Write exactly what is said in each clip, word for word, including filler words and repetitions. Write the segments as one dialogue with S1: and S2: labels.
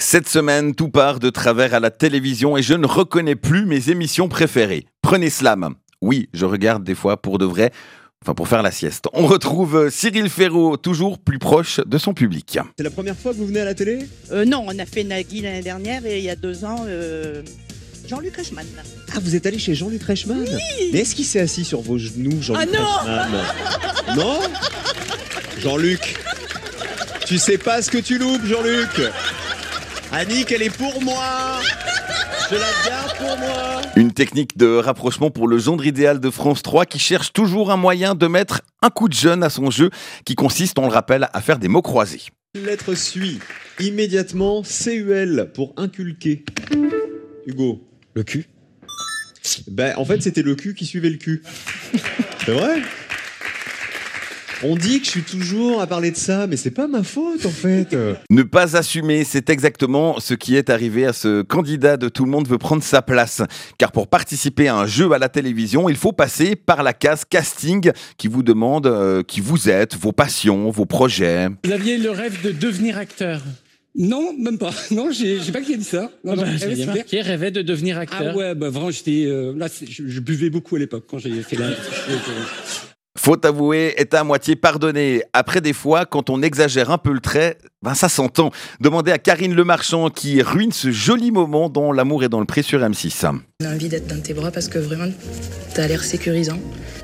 S1: Cette semaine, tout part de travers à la télévision et je ne reconnais plus mes émissions préférées. Prenez Slam. Oui, je regarde des fois pour de vrai, enfin pour faire la sieste. On retrouve Cyril Ferraud, toujours plus proche de son public.
S2: C'est la première fois que vous venez à la télé ?
S3: euh, Non, on a fait Nagui l'année dernière et il y a deux ans, euh, Jean-Luc Reichmann.
S2: Ah, vous êtes allé chez Jean-Luc Reichmann ?
S3: Oui.
S2: Mais est-ce qu'il s'est assis sur vos genoux, Jean-Luc
S3: Ah
S2: Reichmann ? Non Jean-Luc, tu sais pas ce que tu loupes, Jean-Luc. Annick, elle est pour moi. Je la garde pour moi.
S1: Une technique de rapprochement pour le gendre idéal de France trois qui cherche toujours un moyen de mettre un coup de jeune à son jeu qui consiste, on le rappelle, à faire des mots croisés.
S2: Lettre suit immédiatement C U L pour inculquer. Hugo.
S4: Le cul.
S2: Ben, en fait, c'était le cul qui suivait le cul. C'est vrai ? On dit que je suis toujours à parler de ça, mais c'est pas ma faute en fait.
S1: Ne pas assumer, c'est exactement ce qui est arrivé à ce candidat de Tout le monde veut prendre sa place. Car pour participer à un jeu à la télévision, il faut passer par la case casting qui vous demande euh, qui vous êtes, vos passions, vos projets.
S5: Vous aviez le rêve de devenir acteur?
S4: Non, même pas. Non, j'ai, j'ai pas qui a dit ça. Non,
S5: Ah
S4: non,
S5: bah,
S4: elle
S5: j'ai
S4: est
S5: marqué,
S4: super.
S5: rêvait de devenir acteur.
S4: Ah ouais, bah vraiment, j'étais euh, là, c'est- je, je buvais beaucoup à l'époque quand j'ai fait la.
S1: Faut avouer, est à moitié pardonné. Après des fois, quand on exagère un peu le trait, ben ça s'entend. Demandez à Karine Lemarchand qui ruine ce joli moment dans L'amour est dans le pré sur M six.
S6: J'ai envie d'être dans tes bras parce que vraiment, t'as l'air sécurisant.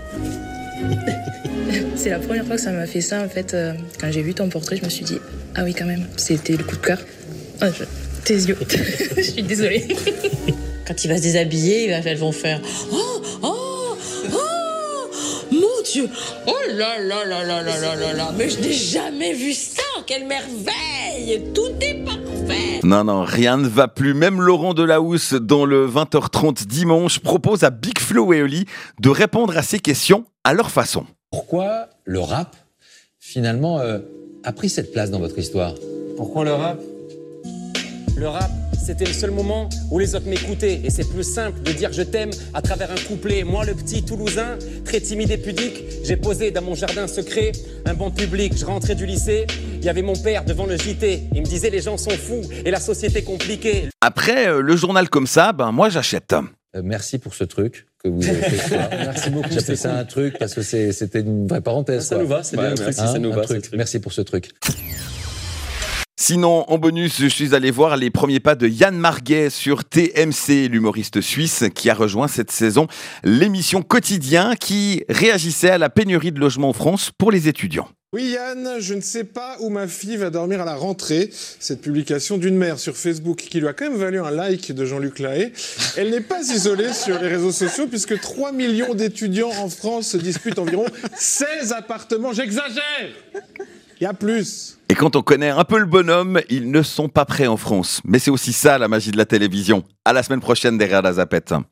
S6: C'est la première fois que ça m'a fait ça, en fait. euh, Quand j'ai vu ton portrait, je me suis dit, ah oui, quand même, c'était le coup de cœur. Ah, je- Tes yeux. Je suis désolée.
S7: Quand il va se déshabiller, elles vont faire Oh, oh, oh, mon Dieu, oh là là là là là là là là, mais je n'ai jamais vu ça, quelle merveille, tout est parfait.
S1: Non, non, rien ne va plus. Même Laurent Delahousse, dans le vingt heures trente dimanche, propose à Big Flo et Oli de répondre à ces questions à leur façon.
S8: Pourquoi le rap, finalement, euh, a pris cette place dans votre histoire ?
S9: Pourquoi le rap ? Le rap, c'était le seul moment où les autres m'écoutaient. Et c'est plus simple de dire je t'aime à travers un couplet. Moi, le petit Toulousain, très timide et pudique, j'ai posé dans mon jardin secret un banc public. Je rentrais du lycée, il y avait mon père devant le J T. Il me disait les gens sont fous et la société compliquée.
S1: Après, euh, le journal comme ça, ben moi j'achète.
S8: Euh, Merci pour ce truc que vous avez fait ce soir.
S9: Merci beaucoup.
S8: J'appelle
S9: c'est
S8: ça
S9: cool.
S8: un truc parce que c'est- c'était une vraie parenthèse.
S9: Ça
S8: quoi.
S9: nous va, c'est
S8: Ouais,
S9: bien un truc, si
S8: hein,
S9: ça nous
S8: un
S9: va,
S8: truc.
S9: ce truc.
S8: Merci pour ce truc.
S1: Sinon, en bonus, je suis allé voir les premiers pas de Yann Marguet sur T M C, l'humoriste suisse qui a rejoint cette saison l'émission Quotidien qui réagissait à la pénurie de logements en France pour les étudiants.
S10: Oui Yann, je ne sais pas où ma fille va dormir à la rentrée. Cette publication d'une mère sur Facebook qui lui a quand même valu un like de Jean-Luc Lahaye. Elle n'est pas isolée sur les réseaux sociaux puisque trois millions d'étudiants en France se disputent environ seize appartements. J'exagère! Il y a plus.
S1: Et quand on connaît un peu le bonhomme, ils ne sont pas prêts en France. Mais c'est aussi ça la magie de la télévision. À la semaine prochaine derrière la zapette.